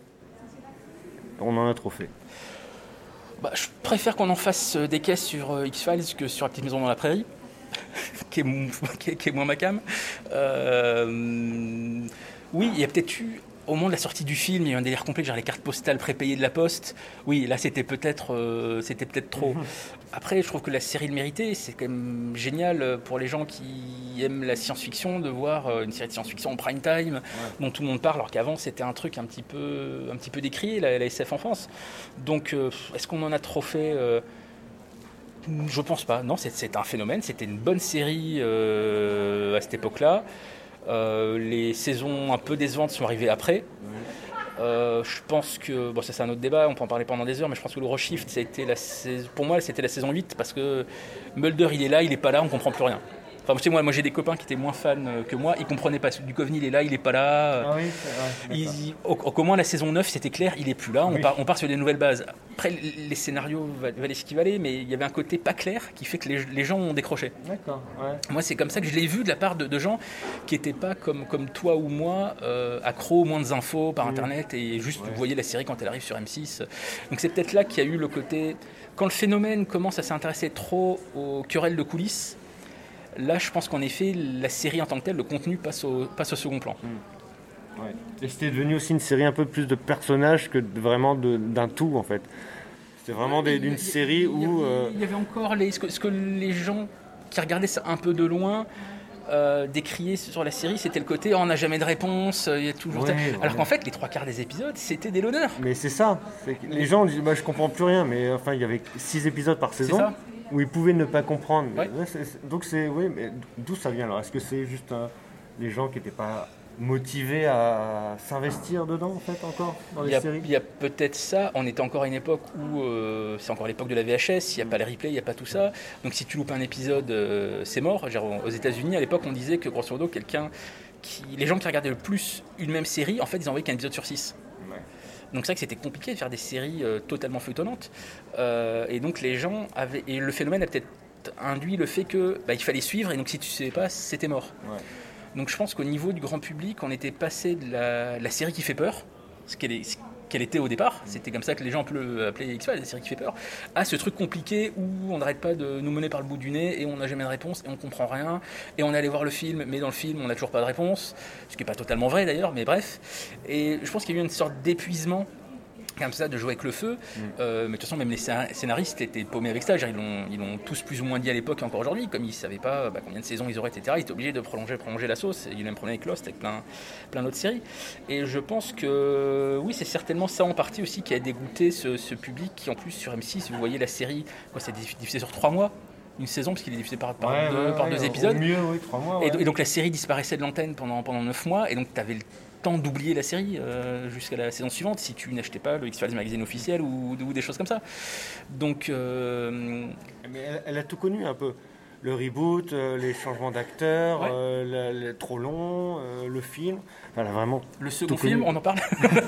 qu'on en a trop fait ? Bah, je préfère qu'on en fasse des caisses sur X-Files que sur La Petite Maison dans la Prairie, qui, est mon, qui, est, qui est moins ma cam. Euh, oui, il y a peut-être eu, au moment de la sortie du film, il y a eu un délire complet, genre les cartes postales prépayées de la Poste. Oui, là, c'était peut-être, euh, c'était peut-être trop. Après, je trouve que la série le méritait. C'est quand même génial pour les gens qui aiment la science-fiction de voir une série de science-fiction en prime time, ouais. dont tout le monde parle, alors qu'avant, c'était un truc un petit peu, un petit peu décrié, la, la S F en France. Donc, euh, est-ce qu'on en a trop fait euh, je pense pas. Non, c'est, c'est un phénomène. C'était une bonne série euh, à cette époque-là. Euh, les saisons un peu décevantes sont arrivées après. Euh, je pense que, bon ça c'est un autre débat, on peut en parler pendant des heures, mais je pense que l'Euroshift, ça a été la saison, pour moi c'était la saison huit, parce que Mulder il est là, il est pas là, on comprend plus rien. Enfin, tu sais, moi, moi j'ai des copains qui étaient moins fans que moi, ils comprenaient pas. Duchovny, il est là, il est pas là. Ah oui, c'est vrai. Il, au, au moins la saison neuf, c'était clair, il est plus là. On, oui. part, on part sur des nouvelles bases. Après, les scénarios valaient ce qu'ils valaient, mais il y avait un côté pas clair qui fait que les, les gens ont décroché. D'accord. Ouais. Moi, c'est comme ça que je l'ai vu de la part de, de gens qui n'étaient pas comme, comme toi ou moi, euh, accros aux moindres infos par oui. Internet et juste ouais. vous voyez la série quand elle arrive sur M six. Donc c'est peut-être là qu'il y a eu le côté. Quand le phénomène commence à s'intéresser trop aux querelles de coulisses. Là, je pense qu'en effet, la série en tant que telle, le contenu passe au, passe au second plan. Mmh. Ouais. Et c'était devenu aussi une série un peu plus de personnages que de, vraiment de, d'un tout, en fait. C'était vraiment des, d'une série il y, où... Il y, euh... il y avait encore les, ce, que, ce que les gens qui regardaient ça un peu de loin euh, décriaient sur la série, c'était le côté oh, « on n'a jamais de réponse, il y a toujours... Ouais, » Alors ouais. qu'en fait, les trois quarts des épisodes, c'était des loners. Mais c'est ça. C'est que les gens disent bah, « je comprends plus rien », mais enfin, il y avait six épisodes par saison. C'est ça. Où ils pouvaient ne pas comprendre. Ouais. Ouais, c'est, c'est, donc c'est oui, mais d'où ça vient alors ? Est-ce que c'est juste euh, les gens qui n'étaient pas motivés à s'investir dedans en fait encore dans les il y a, séries ? Il y a peut-être ça. On était encore à une époque où euh, c'est encore l'époque de la V H S. Il n'y a pas les replays, il n'y a pas tout ça. Donc si tu loupes un épisode, euh, c'est mort. Genre, aux États-Unis, à l'époque, on disait que grosso modo, quelqu'un qui, les gens qui regardaient le plus une même série, en fait, ils envoyaient qu'un épisode sur six. Donc c'est vrai que c'était compliqué de faire des séries euh, totalement feuilletonnantes. Euh, et donc les gens avaient... Et le phénomène a peut-être induit le fait qu'il bah, fallait suivre, et donc si tu ne savais pas, c'était mort. Ouais. Donc je pense qu'au niveau du grand public, on était passé de la, la série qui fait peur, ce qu'elle, est, ce qu'elle était au départ, c'était comme ça que les gens appelaient X-Files, la série qui fait peur, à ce truc compliqué où on n'arrête pas de nous mener par le bout du nez, et on n'a jamais de réponse, et on ne comprend rien, et on est allé voir le film, mais dans le film, on n'a toujours pas de réponse, ce qui n'est pas totalement vrai d'ailleurs, mais bref. Et je pense qu'il y a eu une sorte d'épuisement comme ça, de jouer avec le feu. Mm. Euh, mais de toute façon, même les scén- scénaristes étaient paumés avec ça. Ils l'ont, ils l'ont tous plus ou moins dit à l'époque et encore aujourd'hui. Comme ils ne savaient pas bah, combien de saisons ils auraient, et cetera, ils étaient obligés de prolonger, prolonger la sauce. Il y a eu le même problème avec Lost, avec plein, plein d'autres séries. Et je pense que, oui, c'est certainement ça en partie aussi qui a dégoûté ce, ce public qui, en plus, sur M six, vous voyez la série, quoi, c'est diffusé sur trois mois. Une saison, parce qu'il est diffusé par, par Ouais, deux, ouais, par ouais, deux au épisodes. mieux, oui, trois mois. Et, Ouais. do- et donc la série disparaissait de l'antenne pendant, pendant neuf mois, et donc tu avais le temps d'oublier la série euh, jusqu'à la saison suivante si tu n'achetais pas le X-Files Magazine officiel ou, ou des choses comme ça. Donc, euh, Mais elle, elle a tout connu un peu. Le reboot, euh, les changements d'acteurs, Ouais. euh, la- le trop long, euh, le film. Elle a vraiment. le second Tout film, connu. on en parle.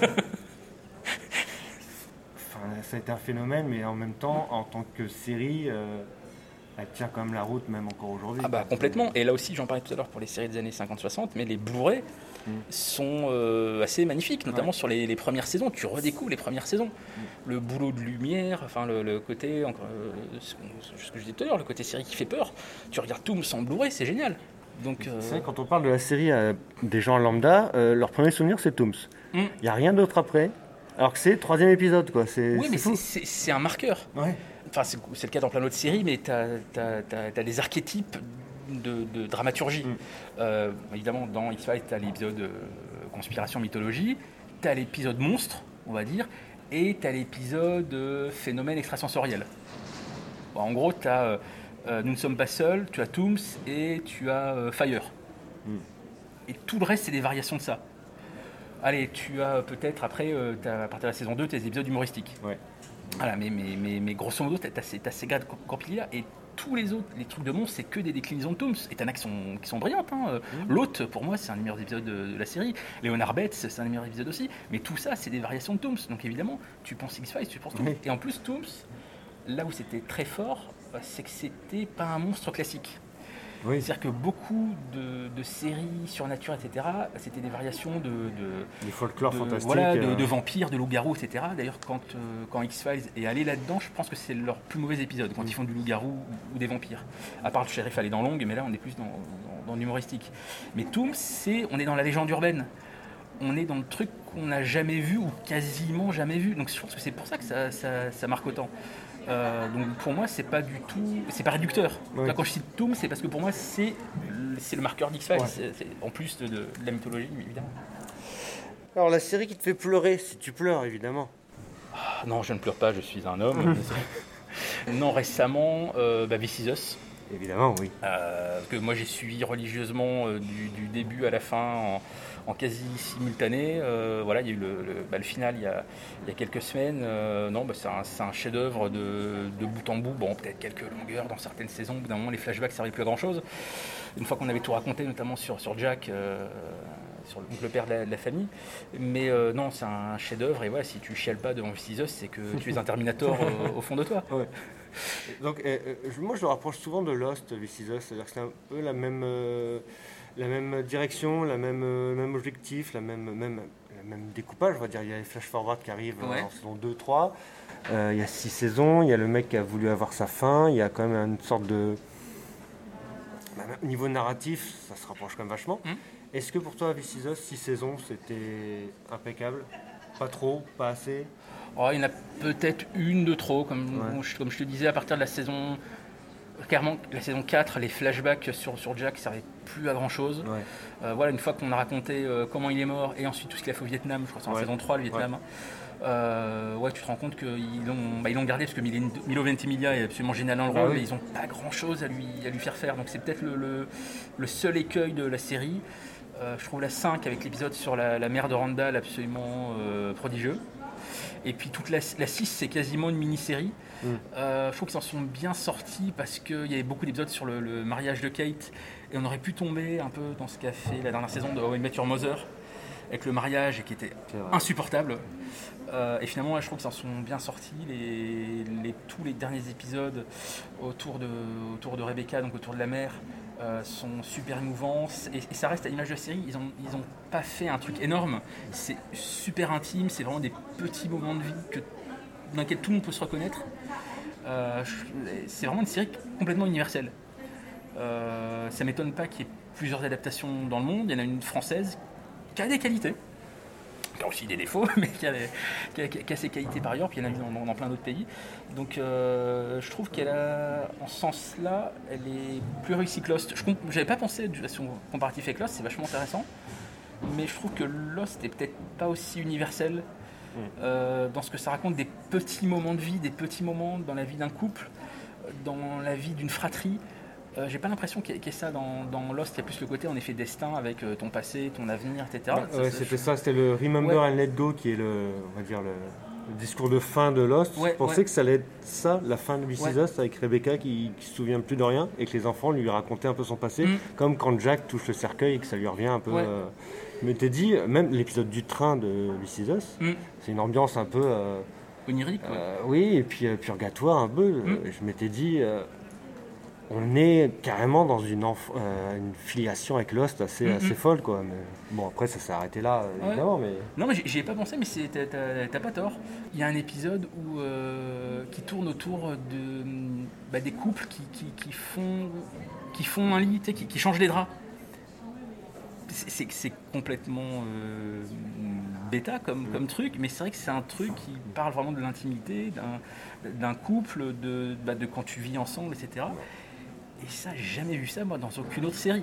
Enfin, ça a été un phénomène, mais en même temps, en tant que série, euh, elle tient quand même la route, même encore aujourd'hui. Ah bah complètement. Et là aussi, j'en parlais tout à l'heure pour les séries des années cinquante soixante, mais les Blu-ray Mm. sont euh, assez magnifiques, notamment Ouais. sur les, les premières saisons. Tu redécouvres les premières saisons. Le boulot de lumière, enfin le, le côté, encore, euh, ce, qu'on- ce que je disais tout à l'heure, le côté série qui fait peur. Tu regardes Tooms en Blu-ray, c'est génial. Donc, euh, C'est vrai, quand on parle de la série à des gens lambda, euh, leur premier souvenir, c'est Tooms. Il Mm. n'y a rien d'autre après. Alors que c'est le troisième épisode, quoi. C'est, oui, mais fou. c'est- c'est c'est un marqueur. Ouais. Enfin, c'est c'est le cas dans plein d'autres séries, mais tu as, des archétypes de, de dramaturgie. Mm. Euh, évidemment, dans X-Files, tu as l'épisode euh, conspiration, mythologie, tu as l'épisode monstre, on va dire, et tu as l'épisode euh, phénomène extrasensoriel. Bon, en gros, tu as Nous ne sommes pas seuls, tu as Tooms et tu as euh, Fire. Mm. Et tout le reste, c'est des variations de ça. Allez, tu as peut-être après, euh, t'as- à partir de la saison deux, tu as des épisodes humoristiques. Ouais. Voilà, mais, mais, mais, mais grosso modo, tu as ces, t'as ces gars de Corpiglia et tous les autres, les trucs de monstres, c'est que des déclinaisons de Tooms. Et t'en as qui sont, qui sont brillantes. Hein. Euh, L'hôte, pour moi, c'est un des meilleurs épisodes de, de la série. Leonard Bates, c'est un des meilleurs épisodes aussi. Mais tout ça, c'est des variations de Tooms. Donc évidemment, tu penses X-Files, tu penses Tooms. Oui. Et en plus, Tooms, là où c'était très fort, euh, c'est que c'était pas un monstre classique. Oui. C'est-à-dire que beaucoup de, de séries surnaturelles, et cetera, c'était des variations de, de, Les folklore de- fantastiques. voilà, de, euh, de vampires, de loups-garous, et cetera. D'ailleurs, quand, euh, quand X-Files est allé là-dedans, je pense que c'est leur plus mauvais épisode, quand ils font du loup-garou ou, ou des vampires. À part le shérif aller dans Longue, mais là, on est plus dans, dans, dans l'humoristique. Mais Tooms, c'est, on est dans la légende urbaine. On est dans le truc qu'on n'a jamais vu ou quasiment jamais vu. Donc je pense que c'est pour ça que ça, ça, ça marque autant. Euh, donc pour moi, c'est pas du tout, c'est pas réducteur. Ouais. Là, quand je cite Tooms, c'est parce que pour moi, c'est, c'est le marqueur d'X-Files. Ouais. C'est- c'est- en plus de, de- de la mythologie, évidemment. Alors, la série qui te fait pleurer, si tu pleures, évidemment. Ah, non, je ne pleure pas, je suis un homme. Non, récemment, euh, bah, This Is Us, Évidemment, oui. euh, que moi j'ai suivi religieusement euh, du, du début à la fin en, en quasi simultané. Euh, voilà, il y a eu le, le- bah, le final il y a, il y a quelques semaines. Euh, non, bah, c'est un, c'est un chef-d'œuvre de, de bout en bout. Bon, peut-être quelques longueurs dans certaines saisons. Au bout d'un moment, les flashbacks ne servaient plus à grand-chose. Une fois qu'on avait tout raconté, notamment sur, sur Jack, euh, sur le, donc le père de la, de la famille. Mais euh, non, c'est un chef-d'œuvre. Et voilà, si tu chiales pas devant This Is Us, c'est que tu es un Terminator euh, au fond de toi. Ouais. Donc, euh, euh, je- moi, je le rapproche souvent de Lost, This Is Us. C'est-à-dire que c'est un peu la même, euh, la même direction, la même, euh, le même objectif, la même, même, le même découpage. On va dire, il y a les flash-forward qui arrivent euh, Ouais. en saison deux, trois. Euh, il y a six saisons. Il y a le mec qui a voulu avoir sa fin. Il y a quand même une sorte de... bah, même niveau narratif, ça se rapproche quand même vachement. Mm. Est-ce que pour toi, This Is Us, six saisons, c'était impeccable? Pas trop, pas assez? Oh, il y en a peut-être une de trop, comme, Ouais. bon, je, comme je te disais, à partir de la saison. Clairement, la saison quatre, les flashbacks sur, sur Jack ne servaient plus à grand chose. Ouais. voilà, une fois qu'on a raconté euh, comment il est mort et ensuite tout ce qu'il a fait au Vietnam, je crois que c'est en Ouais. saison trois, le Vietnam. Euh, ouais, tu te rends compte qu'ils l'ont bah, ils l'ont gardé parce que Milo Milo Ventimiglia est absolument génial dans le Ah rôle, oui. mais ils n'ont pas grand chose à lui, à lui faire faire. Donc c'est peut-être le, le, le seul écueil de la série. Euh, je trouve la cinq avec l'épisode sur la, la mère de Randall absolument euh, prodigieux. Et puis toute la, la six, c'est quasiment une mini-série. Mm. Euh, je trouve qu'ils s'en sont bien sortis parce qu'il y avait beaucoup d'épisodes sur le, le mariage de Kate. Et on aurait pu tomber un peu dans ce qu'a fait la dernière saison de How I Met Your Mother, avec le mariage qui était C'est vrai. insupportable. Euh, et finalement, là, je trouve qu'ils s'en sont bien sortis. Les, les- tous les derniers épisodes autour de, autour de Rebecca, donc autour de la mère, euh, sont super émouvants. Et, et ça reste à l'image de la série. Ils n'ont ils ont pas fait un truc énorme. C'est super intime. C'est vraiment des petits moments de vie que, dans lesquels tout le monde peut se reconnaître. Euh, je- c'est vraiment une série complètement universelle. Euh, ça m'étonne pas qu'il y ait plusieurs adaptations dans le monde. Il y en a une française qui a des qualités, qui a aussi des défauts, mais qui a, qui a, qui a ses qualités par ailleurs, puis il y en a dans, dans plein d'autres pays. Donc euh, je trouve qu'elle a, en ce sens-là, elle est plus réussie que Lost. Je n'avais pas pensé de façon comparative avec Lost, c'est vachement intéressant, mais je trouve que Lost est peut-être pas aussi universel euh, dans ce que ça raconte, des petits moments de vie, des petits moments dans la vie d'un couple, dans la vie d'une fratrie. Euh, j'ai pas l'impression qu'il y, ait, qu'il y ait ça dans, dans Lost. Il y a plus le côté en effet destin avec euh, ton passé, ton avenir, et cetera. Ouais, ça, ouais, ça, c'était je... ça, c'était le Remember Ouais. and Let Go qui est le, on va dire le, le discours de fin de Lost. Ouais, Je pensais ouais. que ça allait être ça, la fin de This Ouais. Is Us, avec Rebecca qui, qui se souvient plus de rien et que les enfants lui racontaient un peu son passé, Mm. comme quand Jack touche le cercueil et que ça lui revient un peu. Ouais. Euh... Mais t'es dit, même l'épisode du train de This Is Us, Mm. c'est une ambiance un peu, euh, Onirique, ouais. euh, oui, et puis euh, purgatoire un peu. Mm. Je m'étais dit. Euh, On est carrément dans une, enf- euh, une filiation avec Lost assez, Mhm. assez folle, quoi. Mais, bon, après, ça s'est arrêté là, euh, Ouais. évidemment, mais... Non, mais j'y j'y ai pas pensé, mais c'est, t'as, t'as- t'as pas tort. Il y a un épisode où, euh, qui tourne autour de, bah, des couples qui, qui, qui font, qui font un lit, tu sais, qui, qui changent les draps. C'est, c'est, c'est complètement euh, bêta comme, comme truc, mais c'est vrai que c'est un truc qui parle vraiment de l'intimité, d'un, d'un couple, de, bah, de quand tu vis ensemble, et cetera. Et ça, j'ai jamais vu ça, moi, dans aucune autre série.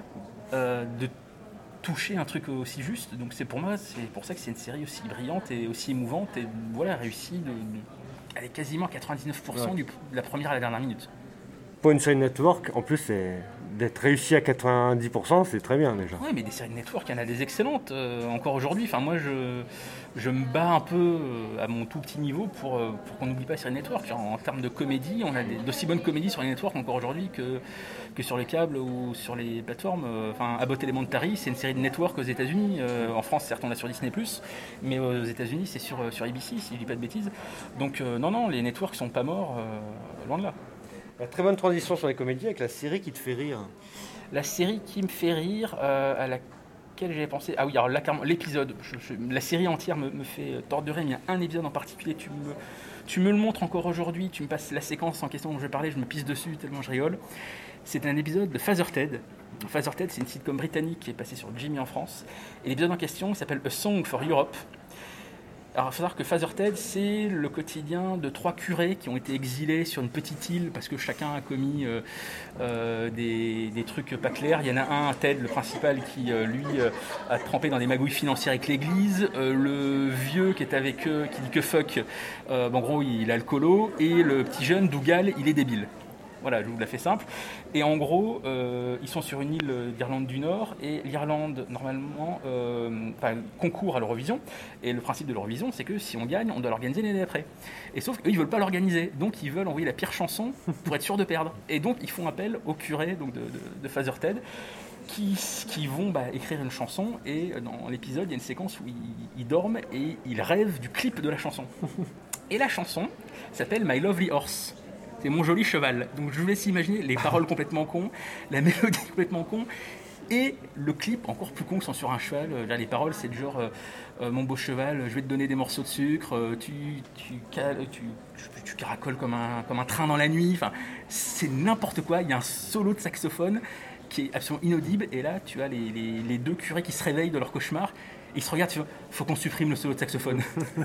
Euh, de toucher un truc aussi juste. Donc c'est pour moi, c'est pour ça que c'est une série aussi brillante et aussi émouvante et voilà, réussie de, de elle est quasiment quatre-vingt-dix-neuf pour cent Ouais. du, de la première à la dernière minute. Pour une série network, en plus, c'est... d'être réussi à quatre-vingt-dix pour cent, c'est très bien, déjà. Oui, mais des séries de network, il y en a des excellentes euh, encore aujourd'hui. Enfin, moi, je, je me bats un peu euh, à mon tout petit niveau pour, euh, pour qu'on n'oublie pas les séries de network. En, en termes de comédie, on a des, d'aussi bonnes comédies sur les networks encore aujourd'hui que, que sur les câbles ou sur les plateformes. Euh, Enfin, Abbott Elementary, c'est une série de network aux États-Unis. Euh, en France, certes, on l'a sur Disney plus, mais aux États-Unis, c'est sur, sur A B C, si je dis pas de bêtises. Donc, euh, non, non, les networks sont pas morts, euh, loin de là. La très bonne transition sur les comédies avec la série qui te fait rire. La série qui me fait rire, euh, à laquelle j'avais pensé. Ah oui, alors là, carrément, l'épisode. Je, je- la série entière me, me fait tordre de rire, mais il y a un épisode en particulier. Tu me, tu me le montres encore aujourd'hui. Tu me passes la séquence en question dont je parlais. Je me pisse dessus tellement je rigole. C'est un épisode de Father Ted. Father Ted, c'est une sitcom britannique qui est passée sur Jimmy en France. Et l'épisode en question il s'appelle A Song for Europe. Alors, il faut savoir que Father Ted, c'est le quotidien de trois curés qui ont été exilés sur une petite île parce que chacun a commis euh, euh, des, des trucs pas clairs. Il y en a un, Ted, le principal, qui, euh, lui, euh, a trempé dans des magouilles financières avec l'église. Euh, le vieux qui est avec eux, qui dit que fuck, euh, bon, en gros, il a le colo. Et le petit jeune, Dougal, il est débile. Voilà, je vous la fais simple. Et en gros, euh, ils sont sur une île d'Irlande du Nord et l'Irlande, normalement, euh, enfin, concourt à l'Eurovision. Et le principe de l'Eurovision, c'est que si on gagne, on doit l'organiser l'année d'après. Et sauf qu'eux, ils ne veulent pas l'organiser. Donc, ils veulent envoyer la pire chanson pour être sûr de perdre. Et donc, ils font appel aux curés donc de, de, de Father Ted qui, qui vont bah, écrire une chanson. Et dans l'épisode, il y a une séquence où ils, ils dorment et ils rêvent du clip de la chanson. Et la chanson s'appelle My Lovely Horse. C'est mon joli cheval. Donc je vous laisse imaginer les paroles complètement cons, la mélodie complètement con, et le clip encore plus con que sont sur un cheval. Là, les paroles, c'est du genre euh, euh, mon beau cheval, je vais te donner des morceaux de sucre, euh, tu, tu, cales- tu, tu, tu caracoles comme un, comme un train dans la nuit. Enfin, c'est n'importe quoi. Il y a un solo de saxophone qui est absolument inaudible. Et là, tu as les, les, les deux curés qui se réveillent de leur cauchemar. Ils se regardent, tu vois, faut qu'on supprime le solo de saxophone.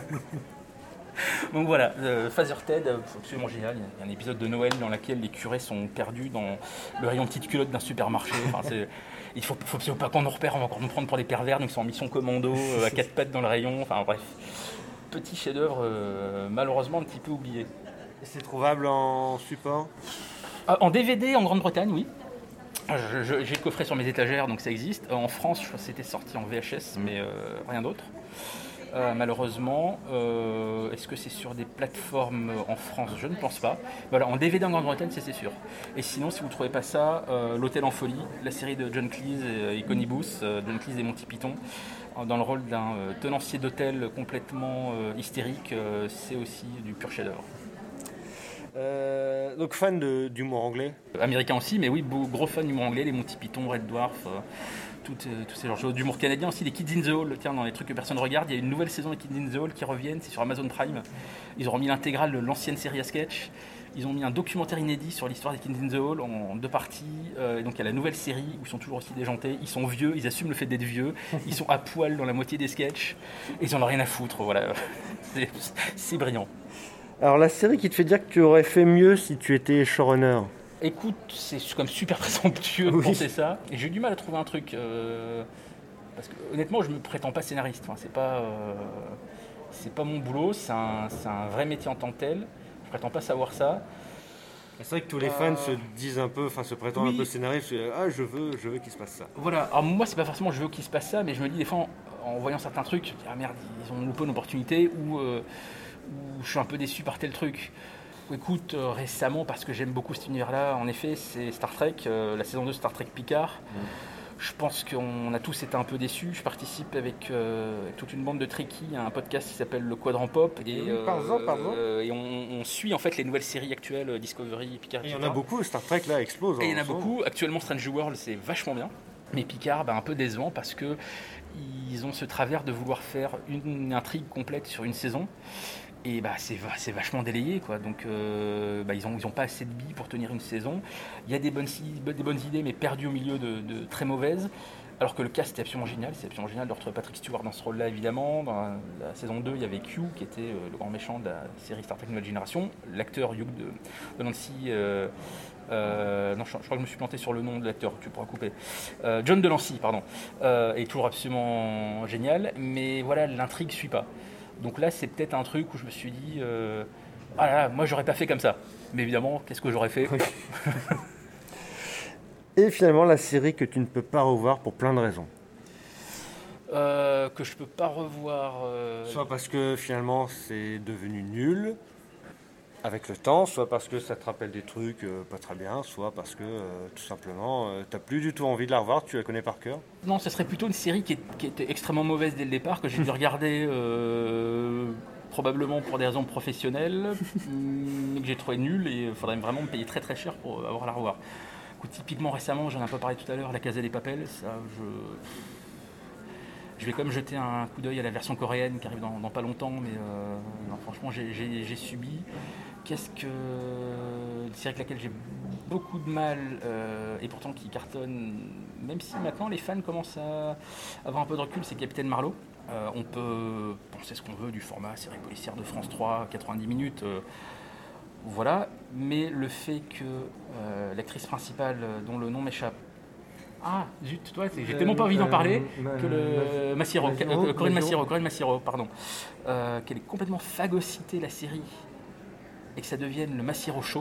Donc voilà, euh, Father Ted, euh, absolument génial. Il y a un épisode de Noël dans lequel les curés sont perdus dans le rayon petite culotte d'un supermarché. Enfin, c'est, il faut, faut absolument pas qu'on nous repère, on va encore nous prendre pour des pervers, donc ils sont en mission commando, euh, à quatre pattes dans le rayon. Enfin bref, petit chef-d'œuvre euh, malheureusement un petit peu oublié. C'est trouvable en support? Ah, en D V D en Grande-Bretagne, oui. Je- je- j'ai le coffret sur mes étagères, donc ça existe. En France, je crois que c'était sorti en V H S, mais euh, rien d'autre. Euh, malheureusement, euh, est-ce que c'est sur des plateformes en France? Je ne pense pas. Voilà, en D V D en Grande-Bretagne, c'est, c'est sûr. Et sinon, si vous ne trouvez pas ça, euh, L'Hôtel en folie, la série de John Cleese et, et Connie Booth, euh, John Cleese et Monty Python, euh, dans le rôle d'un euh, tenancier d'hôtel complètement euh, hystérique, euh, c'est aussi du pur chef-d'œuvre. Euh, donc fan de, d'humour anglais. Américain aussi, mais oui, beau, gros fan d'humour anglais, les Monty Python, Red Dwarf, euh, tout, euh, tous ces genres de choses. D'humour canadien aussi, les Kids in the Hall, tiens, dans les trucs que personne ne regarde, il y a une nouvelle saison des Kids in the Hall qui reviennent, c'est sur Amazon Prime. Ils ont remis l'intégrale de l'ancienne série à sketch. Ils ont mis un documentaire inédit sur l'histoire des Kids in the Hall en deux parties. Euh, donc il y a la nouvelle série où ils sont toujours aussi déjantés. Ils sont vieux, ils assument le fait d'être vieux. Ils sont à poil dans la moitié des sketchs. Et ils en ont rien à foutre. Voilà. C'est, c'est brillant. Alors la série qui te fait dire que tu aurais fait mieux si tu étais showrunner. Écoute, c'est comme super présomptueux de Oui. penser ça. Et j'ai eu du mal à trouver un truc. Euh, parce que honnêtement, je me prétends pas scénariste. Enfin, c'est pas, euh, c'est pas mon boulot. C'est un, c'est un vrai métier en tant que tel. Je prétends pas savoir ça. C'est vrai que tous les fans euh... se disent un peu, enfin se prétendent oui. un peu scénaristes. Ah, je veux, je veux qu'il se passe ça. Voilà. Alors moi, c'est pas forcément je veux qu'il se passe ça, mais je me dis des fois, en, en voyant certains trucs, je me dis, ah merde, ils ont loupé une opportunité ou, euh, ou je suis un peu déçu par tel truc. Écoute, euh, récemment, parce que j'aime beaucoup cet univers-là, en effet, c'est Star Trek, euh, la saison deux Star Trek Picard. Mmh. Je pense qu'on a tous été un peu déçus. Je participe avec euh, toute une bande de trekkies à un podcast qui s'appelle Le Quadrant Pop. Et, oui, pardon, pardon. Euh, et on, on suit en fait les nouvelles séries actuelles, Discovery, Picard. Et il y en a beaucoup, Star Trek là explose. Et il y en a beaucoup. Actuellement, Strange World, c'est vachement bien. Mais Picard, bah, un peu décevant parce qu'ils ont ce travers de vouloir faire une, une intrigue complète sur une saison. Et bah, c'est, c'est vachement délayé, quoi. Donc euh, bah, ils n'ont ils ont pas assez de billes pour tenir une saison. Il y a des bonnes, des bonnes idées, mais perdues au milieu de, de très mauvaises. Alors que le cast est absolument génial. C'est absolument génial de retrouver Patrick Stewart dans ce rôle-là, évidemment. Dans la, la saison deux, il y avait Q, qui était euh, le grand méchant de la série Star Trek Nouvelle Génération. L'acteur Hugh de, de Nancy... Euh, Euh, non, je, je crois que je me suis planté sur le nom de l'acteur, tu pourras couper. Euh, John Delancey, pardon, euh, est toujours absolument génial, mais voilà, l'intrigue ne suit pas. Donc là, c'est peut-être un truc où je me suis dit, euh, ah là là, moi j'aurais pas fait comme ça. Mais évidemment, qu'est-ce que j'aurais fait? Et finalement, la série que tu ne peux pas revoir pour plein de raisons. Euh, que je peux pas revoir. Euh... Soit parce que finalement c'est devenu nul avec le temps, soit parce que ça te rappelle des trucs euh, pas très bien, soit parce que euh, tout simplement euh, t'as plus du tout envie de la revoir, tu la connais par cœur. Non, ce serait plutôt une série qui, est, qui était extrêmement mauvaise dès le départ, que j'ai dû regarder euh, probablement pour des raisons professionnelles, mais que j'ai trouvé nulle et il faudrait vraiment me payer très très cher pour avoir à la revoir. Écoute, typiquement récemment, j'en ai pas parlé tout à l'heure, La Casa des Papel, ça je... Je vais quand même jeter un coup d'œil à la version coréenne qui arrive dans, dans pas longtemps, mais euh, non, franchement j'ai, j'ai, j'ai subi. Qu'est-ce que... Une série avec laquelle j'ai beaucoup de mal euh, et pourtant qui cartonne, même si maintenant les fans commencent à avoir un peu de recul, c'est Capitaine Marlowe. Euh, on peut penser ce qu'on veut du format série policière de France trois, quatre-vingt-dix minutes, euh, voilà, mais le fait que euh, l'actrice principale, dont le nom m'échappe, ah, zut, toi, j'ai tellement pas envie d'en parler euh, que le Massiero, Massiero, Corinne Massiero, Corinne Massiero, pardon, euh, qu'elle ait complètement phagocyté la série et que ça devienne le Massiero Show.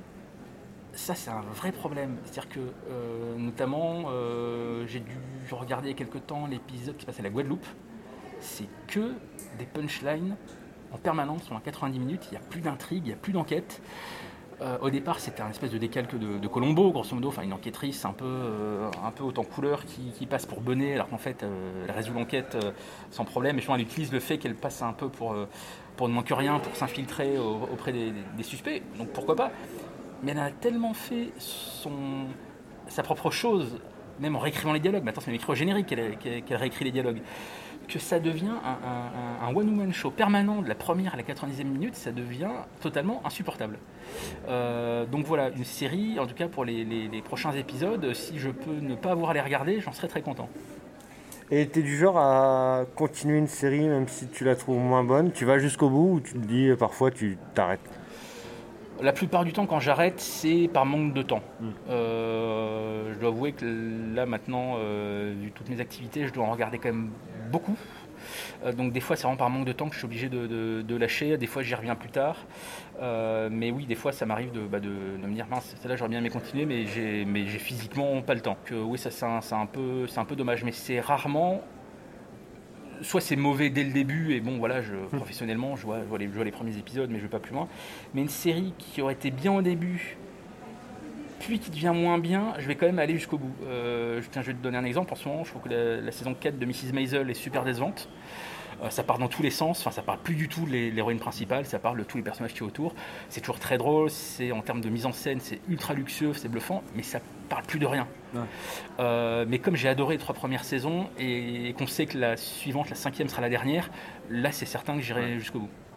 Ça, c'est un vrai problème. C'est-à-dire que, euh, notamment, euh, j'ai dû regarder il y a quelques temps l'épisode qui se passe à la Guadeloupe. C'est que des punchlines en permanence pendant quatre-vingt-dix minutes. Il n'y a plus d'intrigue, il n'y a plus d'enquête. Euh, au départ, c'était un espèce de décalque de, de Colombo, grosso modo, enfin une enquêtrice un peu, euh, un peu haute en couleur qui, qui passe pour Bonnet, alors qu'en fait, euh, elle résout l'enquête euh, sans problème. Et je pense qu'elle utilise le fait qu'elle passe un peu pour, euh, pour ne moins que rien, pour s'infiltrer au, auprès des, des suspects. Donc pourquoi pas? Mais elle a tellement fait son, sa propre chose, même en réécrivant les dialogues. Maintenant, c'est même écrit au générique qu'elle, qu'elle, qu'elle réécrit les dialogues. Que ça devient un, un, un one-woman show permanent de la première à la quatre-vingt-dixième minute, ça devient totalement insupportable. Euh, donc voilà, une série, en tout cas pour les, les, les prochains épisodes, si je peux ne pas avoir à les regarder, j'en serais très content. Et tu es du genre à continuer une série même si tu la trouves moins bonne? Tu vas jusqu'au bout ou tu te dis parfois tu t'arrêtes? La plupart du temps, quand j'arrête, c'est par manque de temps. Mmh. Euh, je dois avouer que là, maintenant, euh, vu toutes mes activités, je dois en regarder quand même beaucoup. Euh, donc des fois, c'est vraiment par manque de temps que je suis obligé de, de, de lâcher. Des fois, j'y reviens plus tard. Euh, mais oui, des fois, ça m'arrive de, bah de, de me dire, mince, celle-là, j'aurais bien aimé continuer, mais j'ai, mais j'ai physiquement pas le temps. Que, oui, ça, c'est un, c'est, un peu, c'est un peu dommage, mais c'est rarement... Soit c'est mauvais dès le début, et bon, voilà, je, professionnellement, je vois, je, vois les, je vois les premiers épisodes, mais je ne vais pas plus loin. Mais une série qui aurait été bien au début, puis qui devient moins bien, je vais quand même aller jusqu'au bout. Euh, tiens, je vais te donner un exemple. En ce moment, je trouve que la, la saison quatre de missus Maisel est super décevante. Euh, ça part dans tous les sens, enfin ça parle plus du tout de l'héroïne principale, ça parle de tous les personnages qui sont autour. C'est toujours très drôle, c'est, en termes de mise en scène, c'est ultra luxueux, c'est bluffant, mais ça parle plus de rien. Ouais. Euh, mais comme j'ai adoré les trois premières saisons et qu'on sait que la suivante, la cinquième, sera la dernière, là c'est certain que j'irai ouais. jusqu'au bout.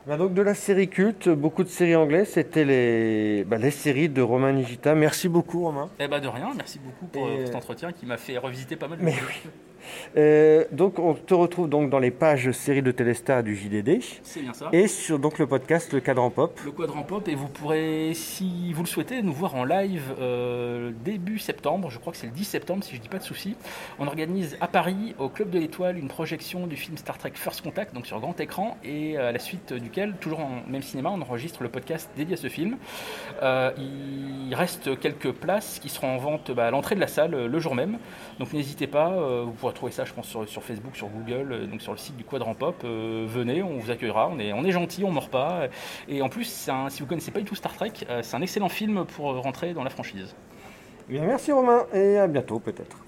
Bah donc de la série culte, beaucoup de séries anglaises, c'était les, bah, les séries de Romain Nigita. Merci beaucoup Romain. Eh ben de rien, merci beaucoup pour, Et... pour cet entretien qui m'a fait revisiter pas mal de Mais choses. oui. Euh, donc on te retrouve donc dans les pages séries de Téléstar du J D D C'est bien ça. et sur donc le podcast Le Cadran Pop. Le Quadrant Pop, et vous pourrez, si vous le souhaitez, nous voir en live euh, début septembre, je crois que c'est le dix septembre si je ne dis pas de soucis. On organise à Paris, au Club de l'Étoile, une projection du film Star Trek First Contact, donc sur grand écran, et à la suite duquel, toujours en même cinéma, on enregistre le podcast dédié à ce film. Euh, il reste quelques places qui seront en vente bah, à l'entrée de la salle euh, le jour même, donc n'hésitez pas, euh, vous pourrez trouver ça je pense sur, sur Facebook, sur Google, euh, donc sur le site du Quadrant Pop. Euh, venez, on vous accueillera, on est, on est gentil, on mord pas, et en plus c'est un, si vous connaissez pas du tout Star Trek, euh, c'est un excellent film pour rentrer dans la franchise. Eh bien, merci Romain et à bientôt peut-être.